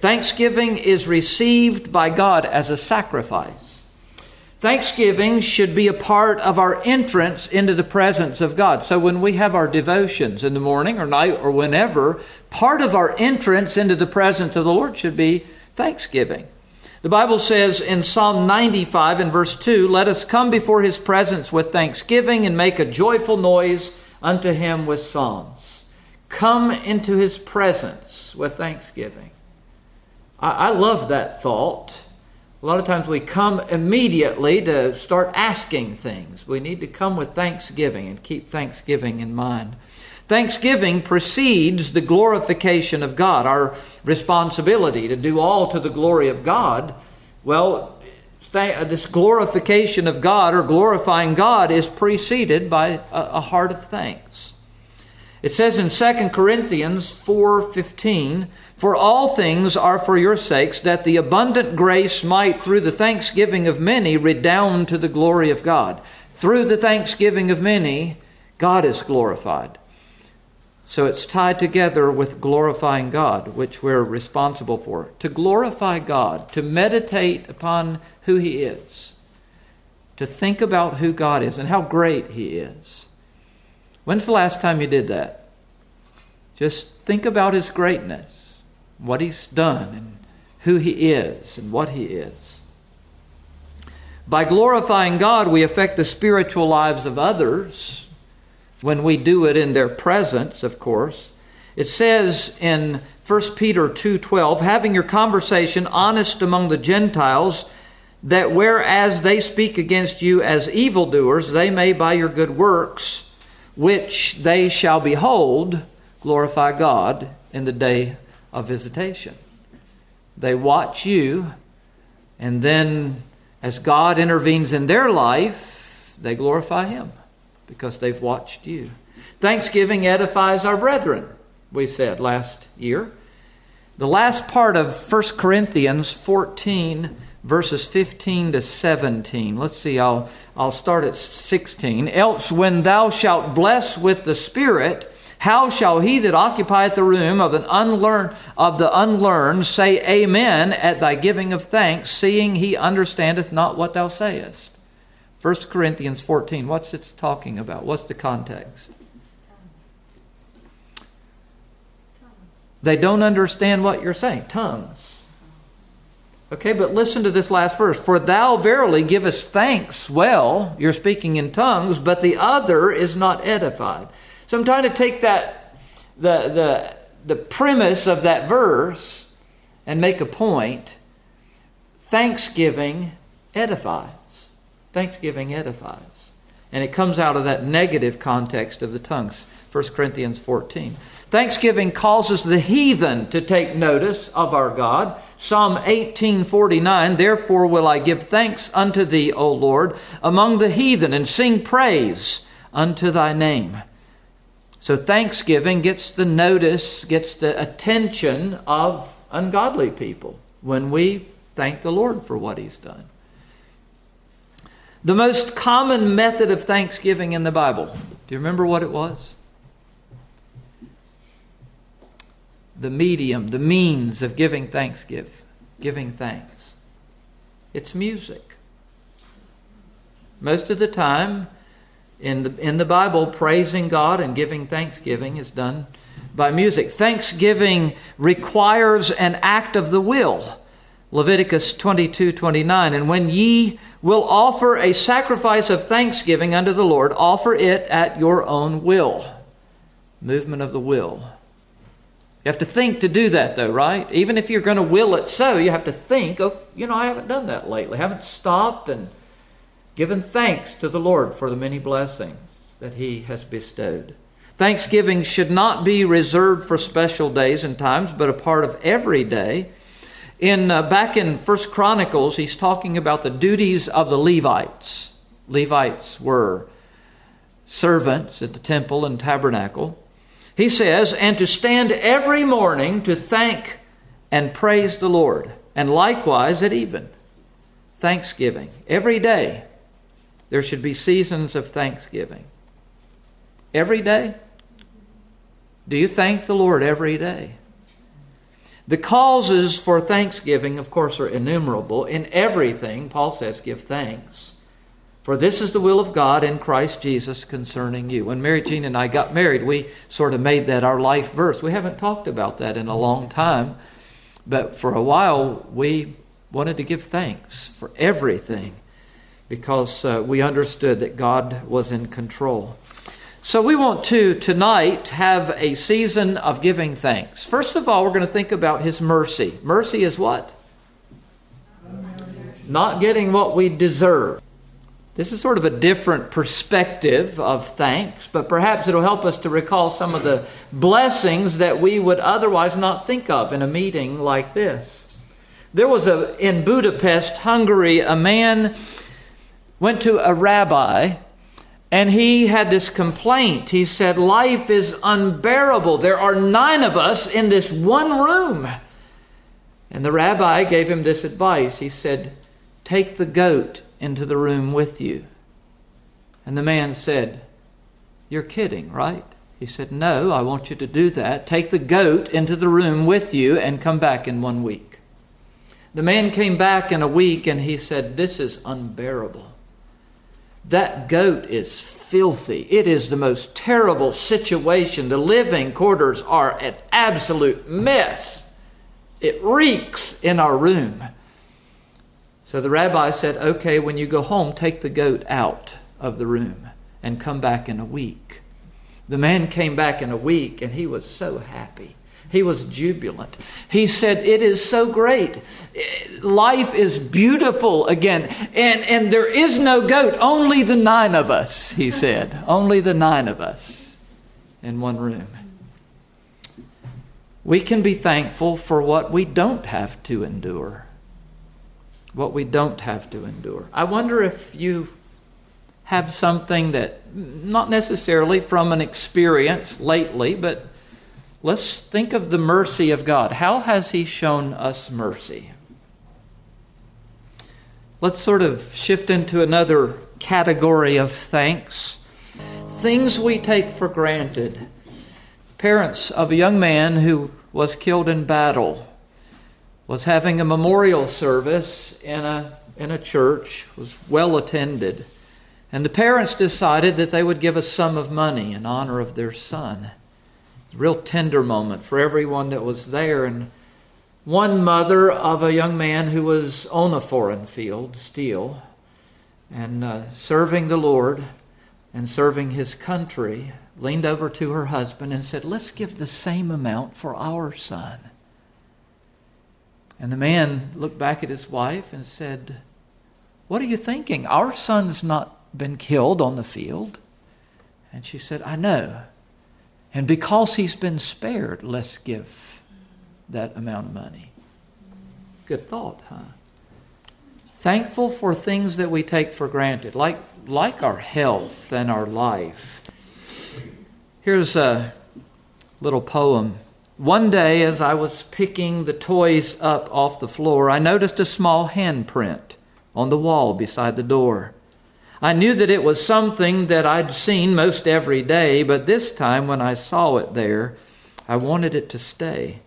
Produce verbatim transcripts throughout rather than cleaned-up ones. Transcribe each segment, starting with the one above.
Thanksgiving is received by God as a sacrifice. Thanksgiving should be a part of our entrance into the presence of God. So when we have our devotions in the morning or night or whenever, part of our entrance into the presence of the Lord should be thanksgiving. The Bible says in Psalm ninety-five and verse two, "Let us come before His presence with thanksgiving and make a joyful noise unto Him with psalms." Come into His presence with thanksgiving. I, I love that thought. A lot of times we come immediately to start asking things. We need to come with thanksgiving and keep thanksgiving in mind. Thanksgiving precedes the glorification of God, our responsibility to do all to the glory of God. Well, th- this glorification of God or glorifying God is preceded by a, a heart of thanks. It says in Second Corinthians four fifteen, "For all things are for your sakes, that the abundant grace might through the thanksgiving of many redound to the glory of God." Through the thanksgiving of many, God is glorified. So it's tied together with glorifying God, which we're responsible for. To glorify God, to meditate upon who He is, to think about who God is and how great He is. When's the last time you did that? Just think about His greatness, what He's done, and who He is and what He is. By glorifying God, we affect the spiritual lives of others. When we do it in their presence, of course. It says in First Peter two twelve, "Having your conversation honest among the Gentiles, that whereas they speak against you as evildoers, they may by your good works, which they shall behold, glorify God in the day of visitation." They watch you, and then as God intervenes in their life, they glorify Him, because they've watched you. Thanksgiving edifies our brethren, we said last year. The last part of First Corinthians fourteen, verses fifteen to seventeen. Let's see, I'll, I'll start at sixteen. "Else when thou shalt bless with the Spirit, how shall he that occupieth the room of an unlearned of the unlearned say amen at thy giving of thanks, seeing he understandeth not what thou sayest?" First Corinthians fourteen, what's it talking about? What's the context? They don't understand what you're saying. Tongues. Okay, but listen to this last verse. "For thou verily givest thanks well," you're speaking in tongues, "but the other is not edified." So I'm trying to take that, the, the, the premise of that verse and make a point. Thanksgiving edifies. Thanksgiving edifies. And it comes out of that negative context of the tongues. First Corinthians fourteen. Thanksgiving causes the heathen to take notice of our God. Psalm eighteen forty-nine, "Therefore will I give thanks unto thee, O Lord, among the heathen, and sing praise unto thy name." So thanksgiving gets the notice, gets the attention of ungodly people when we thank the Lord for what He's done. The most common method of thanksgiving in the Bible, do you remember what it was? The medium, the means of giving thanksgiving, giving thanks. It's music. Most of the time in the, in the Bible, praising God and giving thanksgiving is done by music. Thanksgiving requires an act of the will. Leviticus twenty-two twenty-nine, "And when ye will offer a sacrifice of thanksgiving unto the Lord, offer it at your own will." Movement of the will. You have to think to do that though, right? Even if you're going to will it so, you have to think, oh, you know, I haven't done that lately. I haven't stopped and given thanks to the Lord for the many blessings that He has bestowed. Thanksgiving should not be reserved for special days and times, but a part of every day. In uh, back in First Chronicles, he's talking about the duties of the Levites. Levites were servants at the temple and tabernacle. He says, "And to stand every morning to thank and praise the Lord, and likewise at even." Thanksgiving. Every day there should be seasons of thanksgiving. Every day? Do you thank the Lord every day? The causes for thanksgiving, of course, are innumerable. In everything, Paul says, give thanks. For this is the will of God in Christ Jesus concerning you. When Mary Jean and I got married, we sort of made that our life verse. We haven't talked about that in a long time. But for a while, we wanted to give thanks for everything because uh, we understood that God was in control. So we want to, tonight, have a season of giving thanks. First of all, we're going to think about His mercy. Mercy is what? Not getting what we deserve. This is sort of a different perspective of thanks, but perhaps it'll help us to recall some of the blessings that we would otherwise not think of in a meeting like this. There was a, in Budapest, Hungary, a man went to a rabbi and he had this complaint. He said, life is unbearable. There are nine of us in this one room. And the rabbi gave him this advice. He said, take the goat into the room with you. And the man said, you're kidding, right? He said, no, I want you to do that. Take the goat into the room with you and come back in one week. The man came back in a week and he said, this is unbearable. That goat is filthy. It is the most terrible situation. The living quarters are an absolute mess. It reeks in our room. So the rabbi said, okay, when you go home, take the goat out of the room and come back in a week. The man came back in a week and he was so happy. He was jubilant. He said, it is so great. Life is beautiful again. And, and there is no goat, only the nine of us, he said. Only the nine of us in one room. We can be thankful for what we don't have to endure. What we don't have to endure. I wonder if you have something that, not necessarily from an experience lately, but let's think of the mercy of God. How has He shown us mercy? Let's sort of shift into another category of thanks. Things we take for granted. Parents of a young man who was killed in battle was having a memorial service in a in a church, was well attended. And the parents decided that they would give a sum of money in honor of their son. A real tender moment for everyone that was there. And one mother of a young man who was on a foreign field still and uh, serving the Lord and serving His country leaned over to her husband and said, let's give the same amount for our son. And the man looked back at his wife and said, what are you thinking? Our son's not been killed on the field. And she said, I know. And because he's been spared, let's give that amount of money. Good thought, huh? Thankful for things that we take for granted, like, like our health and our life. Here's a little poem. One day, as I was picking the toys up off the floor, I noticed a small handprint on the wall beside the door. I knew that it was something that I'd seen most every day, but this time when I saw it there, I wanted it to stay.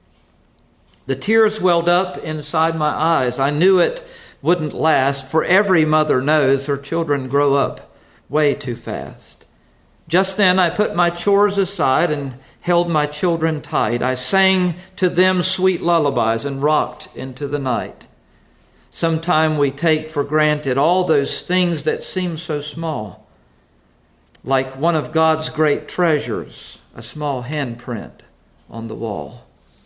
The tears welled up inside my eyes. I knew it wouldn't last, for every mother knows her children grow up way too fast. Just then I put my chores aside and held my children tight. I sang to them sweet lullabies and rocked into the night. Sometime we take for granted all those things that seem so small, like one of God's great treasures, a small handprint on the wall.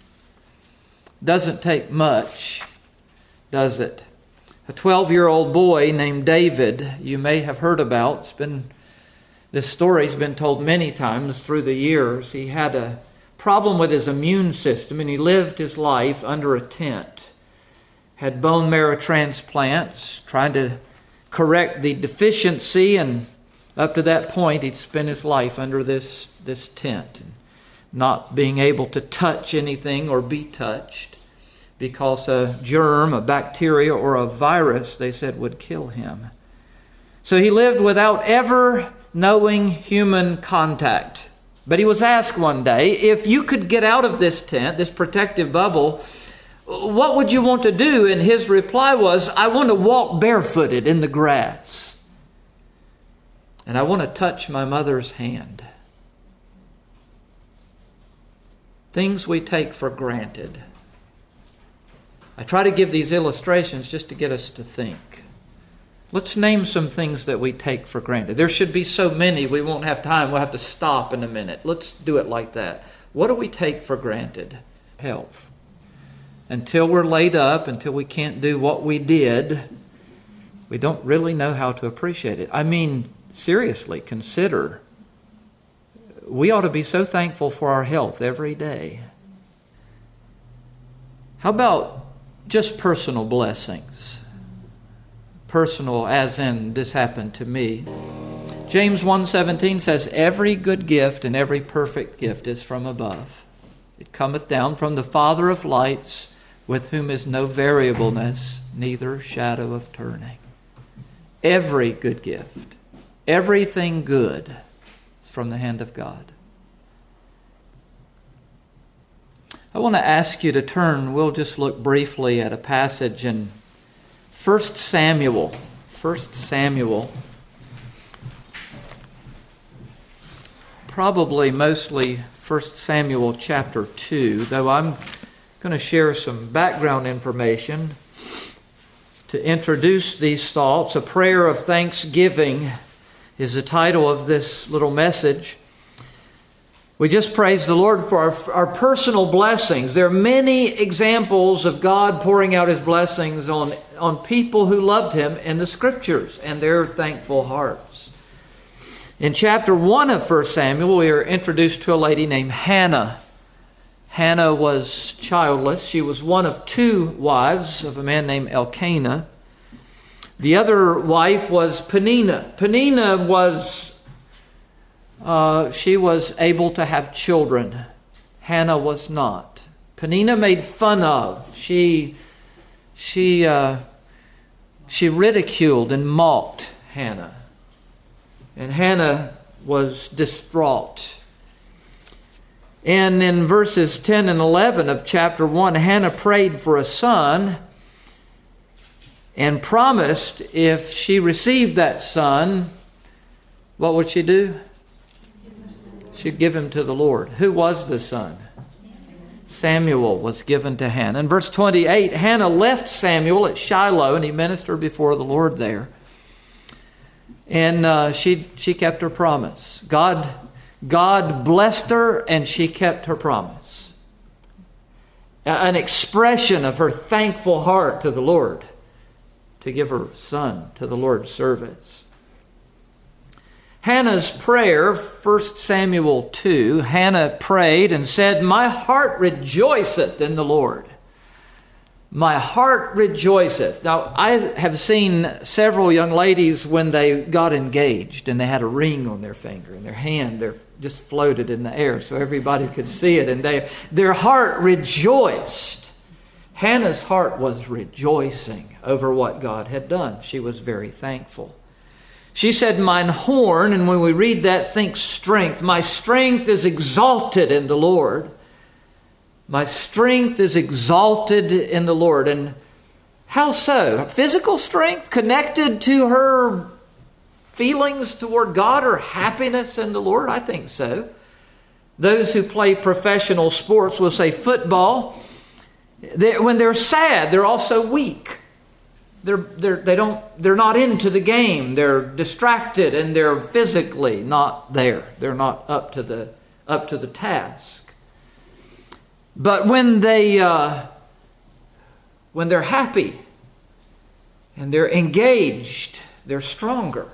Doesn't take much, does it? A twelve-year-old boy named David, you may have heard about. It's been This story's been told many times through the years. He had a problem with his immune system and he lived his life under a tent. Had bone marrow transplants, trying to correct the deficiency, and up to that point he'd spent his life under this, this tent, not being able to touch anything or be touched because a germ, a bacteria, or a virus, they said, would kill him. So he lived without ever knowing human contact But he was asked one day, if you could get out of this tent, this protective bubble, what would you want to do? And his reply was, I want to walk barefooted in the grass. And I want to touch my mother's hand. Things we take for granted. I try to give these illustrations just to get us to think. Let's name some things that we take for granted. There should be so many, we won't have time. We'll have to stop in a minute. Let's do it like that. What do we take for granted? Health. Until we're laid up, until we can't do what we did, we don't really know how to appreciate it. I mean, seriously, consider. We ought to be so thankful for our health every day. How about just personal blessings? Personal as in this happened to me. James one seventeen says, every good gift and every perfect gift is from above. It cometh down from the Father of lights, with whom is no variableness, neither shadow of turning. Every good gift, everything good is from the hand of God. I want to ask you to turn, we'll just look briefly at a passage in First Samuel. First Samuel. Probably mostly First Samuel chapter two, though I'm going to share some background information to introduce these thoughts. A prayer of thanksgiving is the title of this little message. We just praise the Lord for our, our personal blessings. There are many examples of God pouring out His blessings on, on people who loved Him in the Scriptures and their thankful hearts. In chapter one of First Samuel, we are introduced to a lady named Hannah. Hannah was childless. She was one of two wives of a man named Elkanah. The other wife was Peninnah. Peninnah was... Uh, she was able to have children. Hannah was not. Peninnah made fun of. She, she, uh, she ridiculed and mocked Hannah. And Hannah was distraught. And in verses ten and eleven of chapter one, Hannah prayed for a son and promised if she received that son, what would she do? She'd give him to the Lord. Who was the son? Samuel was given to Hannah. In verse twenty-eight, Hannah left Samuel at Shiloh and he ministered before the Lord there. And uh, she she kept her promise. God, God blessed her and she kept her promise. An expression of her thankful heart to the Lord to give her son to the Lord's service. Hannah's prayer, First Samuel two, Hannah prayed and said, my heart rejoiceth in the Lord. My heart rejoiceth. Now, I have seen several young ladies when they got engaged and they had a ring on their finger and their hand there just floated in the air so everybody could see it, and they, their heart rejoiced. Hannah's heart was rejoicing over what God had done. She was very thankful. She said, mine horn, and when we read that, think strength. My strength is exalted in the Lord. My strength is exalted in the Lord. And how so? Physical strength connected to her feelings toward God or happiness in the Lord? I think so. Those who play professional sports will say football. They, when they're sad, they're also weak. They're, they're, they don't, they're not into the game. They're distracted and they're physically not there. They're not up to the, up to the task. But when they, uh, when they're happy and they're engaged, they're stronger.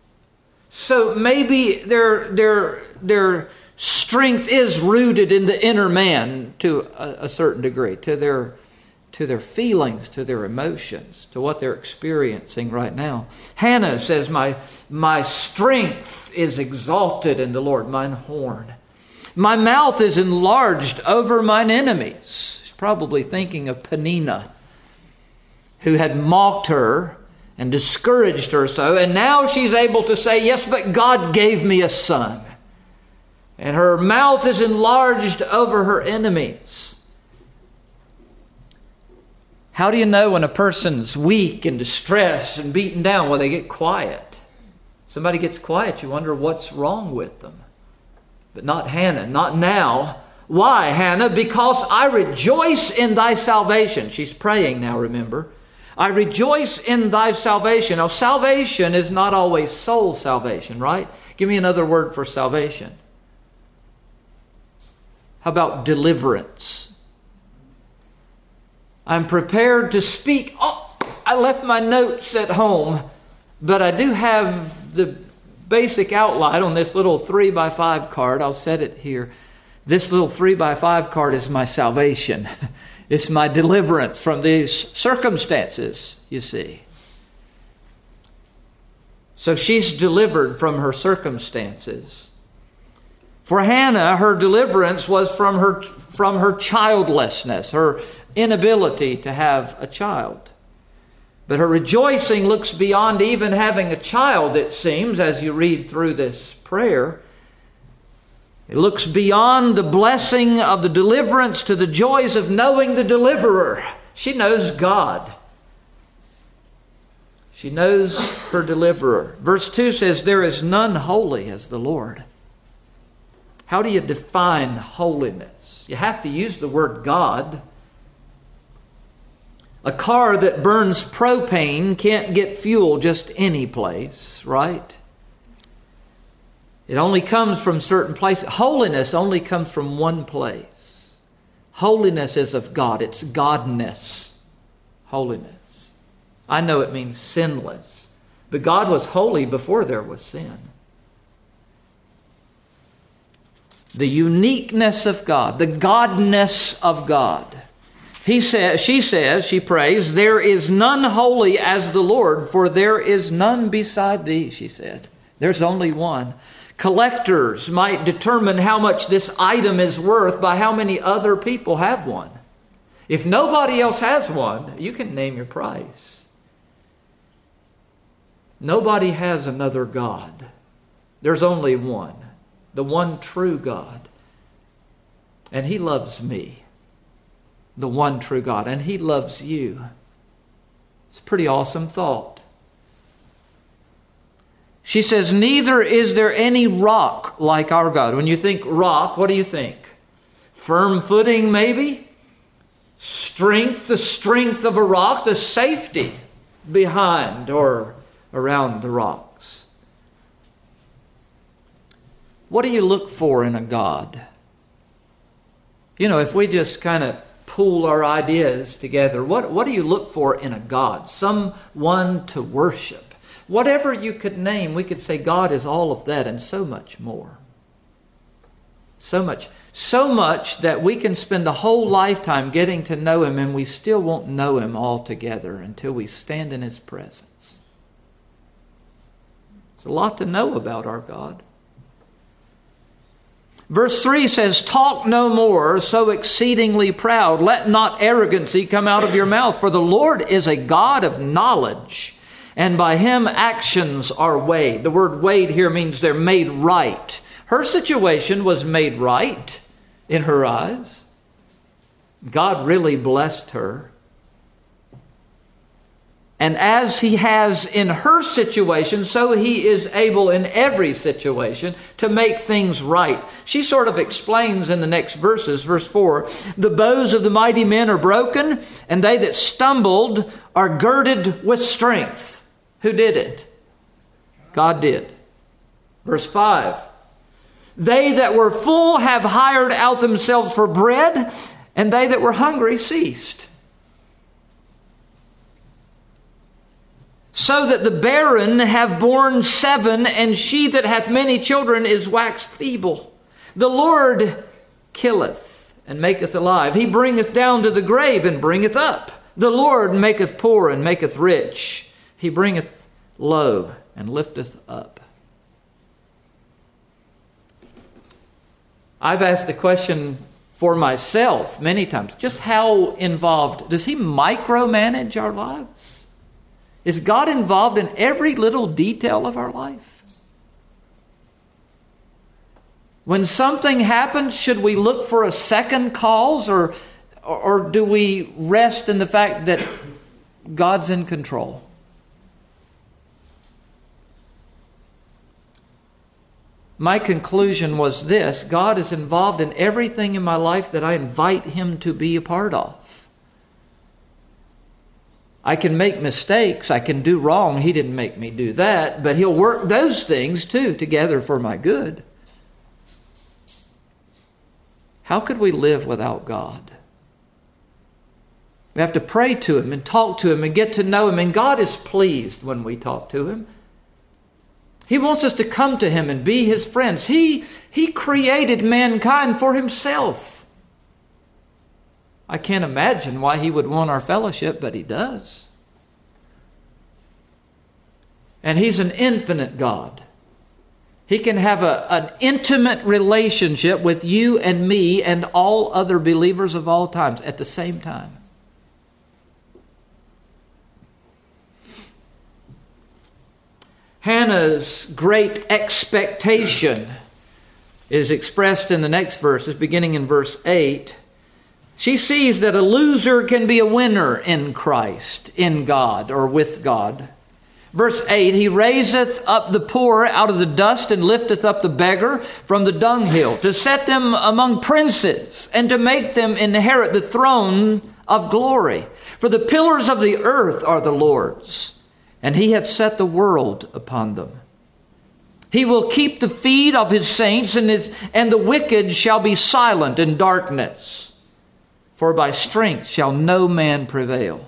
So maybe their, their, their strength is rooted in the inner man to a, a certain degree, to their to their feelings, to their emotions, to what they're experiencing right now. Hannah says, my, my strength is exalted in the Lord, mine horn. My mouth is enlarged over mine enemies. She's probably thinking of Peninnah, who had mocked her and discouraged her so. And now she's able to say, yes, but God gave me a son. and her mouth is enlarged over her enemies. How do you know when a person's weak and distressed and beaten down? Well, they get quiet. Somebody gets quiet, you wonder what's wrong with them. But not Hannah, not now. Why, Hannah? Because I rejoice in thy salvation. She's praying now, remember. I rejoice in thy salvation. Now, salvation is not always soul salvation, right? Give me another word for salvation. How about deliverance? I'm prepared to speak. Oh, I left my notes at home, but I do have the basic outline on this little three by five card. I'll set it here. This little three by five card is my salvation. It's my deliverance from these circumstances, you see. So she's delivered from her circumstances. For Hannah, her deliverance was from her, from her childlessness, her inability to have a child. But her rejoicing looks beyond even having a child, it seems, as you read through this prayer. It looks beyond the blessing of the deliverance to the joys of knowing the deliverer. She knows God. She knows her deliverer. Verse two says, there is none holy as the Lord. How do you define holiness? You have to use the word God. A car that burns propane can't get fuel just any place, right? It only comes from certain places. Holiness only comes from one place. Holiness is of God. It's godness. Holiness. I know it means sinless. But God was holy before there was sin. The uniqueness of God. The godness of God. He says, she says, she prays, there is none holy as the Lord, for there is none beside thee, she said. There's only one. Collectors might determine how much this item is worth by how many other people have one. If nobody else has one, you can name your price. Nobody has another God. There's only one. The one true God. And He loves me. The one true God. And He loves you. It's a pretty awesome thought. She says, neither is there any rock like our God. When you think rock, what do you think? Firm footing, maybe? Strength, the strength of a rock, the safety behind or around the rocks. What do you look for in a God? You know, if we just kind of pool our ideas together, what, what do you look for in a God? Someone to worship. Whatever you could name, we could say God is all of that and so much more. So much. So much that we can spend a whole lifetime getting to know Him and we still won't know Him altogether until we stand in His presence. There's a lot to know about our God. Verse three says, talk no more so exceedingly proud. Let not arrogancy come out of your mouth, for the Lord is a God of knowledge. And by Him actions are weighed. The word weighed here means they're made right. Her situation was made right in her eyes. God really blessed her. And as He has in her situation, so He is able in every situation to make things right. She sort of explains in the next verses, verse four, the bows of the mighty men are broken, and they that stumbled are girded with strength. Who did it? God did. Verse five. They that were full have hired out themselves for bread, and they that were hungry ceased. So that the barren have borne seven, and she that hath many children is waxed feeble. The Lord killeth and maketh alive. He bringeth down to the grave and bringeth up. The Lord maketh poor and maketh rich. He bringeth low and lifteth up. I've asked the question for myself many times. Just how involved? Does He micromanage our lives? Is God involved in every little detail of our life? When something happens, should we look for a second cause, or, or do we rest in the fact that God's in control? My conclusion was this: God is involved in everything in my life that I invite Him to be a part of. I can make mistakes, I can do wrong. He didn't make me do that, but He'll work those things too together for my good. How could we live without God? We have to pray to Him and talk to Him and get to know Him, and God is pleased when we talk to Him. He wants us to come to Him and be His friends. He, he created mankind for Himself. I can't imagine why He would want our fellowship, but He does. And He's an infinite God. He can have a, an intimate relationship with you and me and all other believers of all times at the same time. Hannah's great expectation is expressed in the next verses, beginning in verse eight. She sees that a loser can be a winner in Christ, in God, or with God. Verse eight, He raiseth up the poor out of the dust and lifteth up the beggar from the dunghill, to set them among princes and to make them inherit the throne of glory. For the pillars of the earth are the Lord's, and He hath set the world upon them. He will keep the feet of His saints, and, his, and the wicked shall be silent in darkness. For by strength shall no man prevail.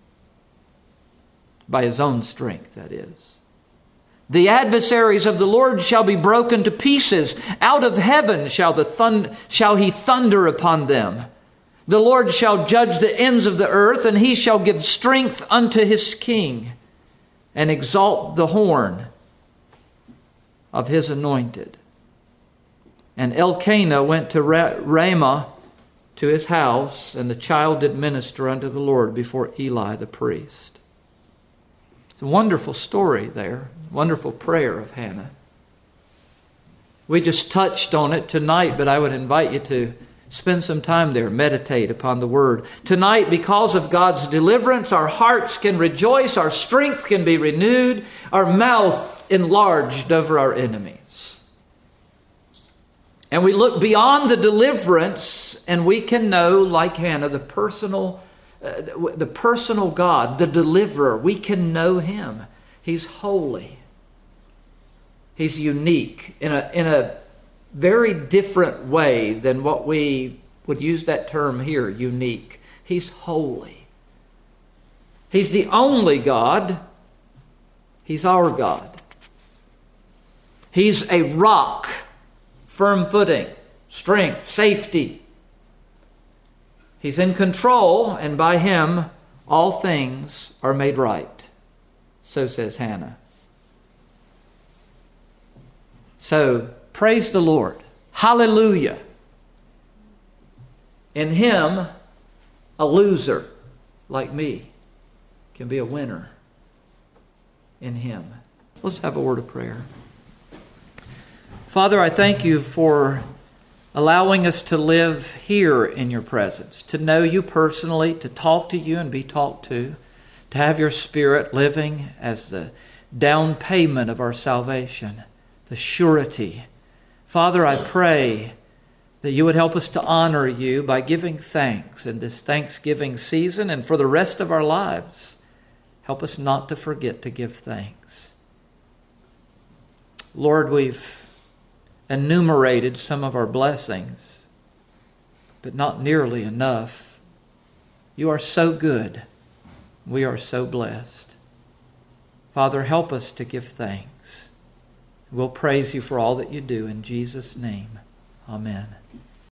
By his own strength, that is. The adversaries of the Lord shall be broken to pieces. Out of heaven shall, the thund- shall He thunder upon them. The Lord shall judge the ends of the earth, and He shall give strength unto His king, and exalt the horn of His anointed. And Elkanah went to Ramah to his house, and the child did minister unto the Lord before Eli the priest. It's a wonderful story there, wonderful prayer of Hannah. We just touched on it tonight, but I would invite you to spend some time there, meditate upon the Word. Tonight, because of God's deliverance, our hearts can rejoice, our strength can be renewed, our mouth enlarged over our enemies. And we look beyond the deliverance, and we can know, like Hannah, the personal, uh, the personal God, the deliverer. We can know Him. He's holy. He's unique in a in a very different way than what we would use that term here, unique. He's holy. He's the only God. He's our God. He's a rock, firm footing, strength, safety. He's in control, and by Him all things are made right. So says Hannah. So, praise the Lord. Hallelujah. In Him, a loser like me can be a winner in Him. Let's have a word of prayer. Father, I thank You for allowing us to live here in Your presence, to know You personally, to talk to You and be talked to, to have Your Spirit living as the down payment of our salvation, the surety. Father, I pray that You would help us to honor You by giving thanks in this Thanksgiving season and for the rest of our lives. Help us not to forget to give thanks. Lord, we've enumerated some of our blessings, but not nearly enough. You are so good. We are so blessed. Father, help us to give thanks. We'll praise You for all that You do in Jesus' name. Amen.